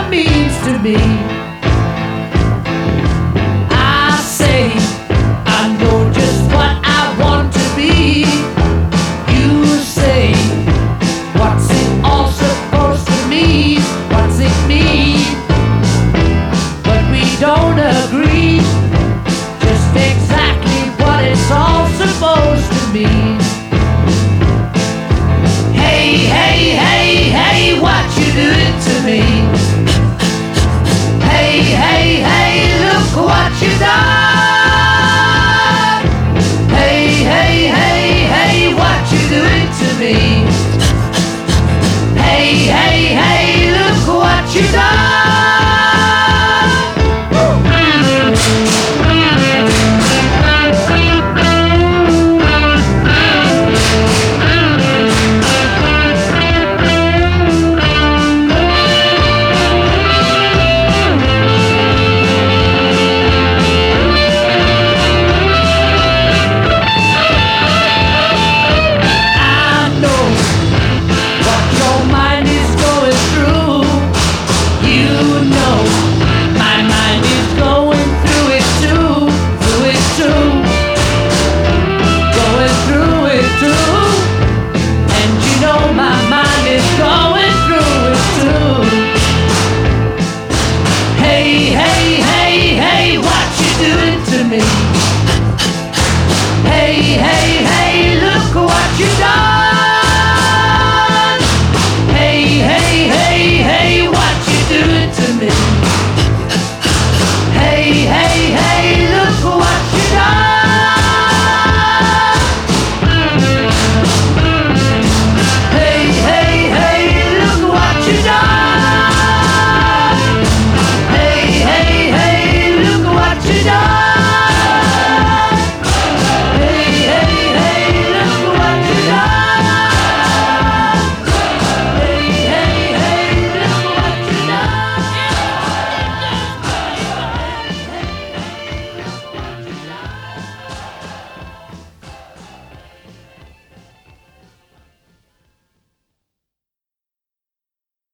love means to me. I say I know just what I want to be. You say, what's it all supposed to mean? What's it mean? But we don't agree just exactly what it's all supposed to mean. Hey, hey, hey, hey, what you doing to me? Hey, hey, hey, look what you done. Hey, hey, hey, hey, what you doing to me? Hey, hey, hey, look what you done. Hey, hey.